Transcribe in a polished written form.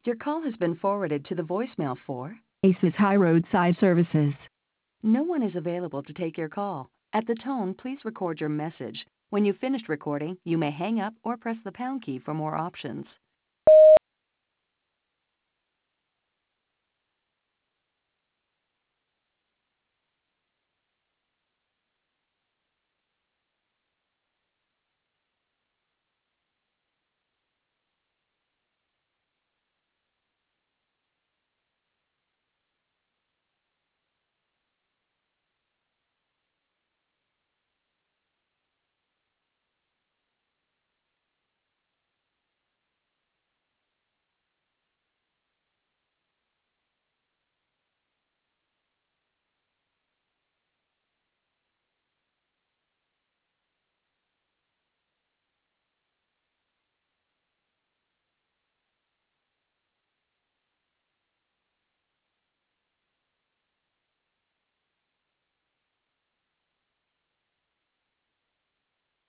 Your call has been forwarded to the voicemail for Aces High Roadside Services. no one is available to take your call. At the tone, please record your message. When you've finished recording, you may hang up or press the pound key for more options.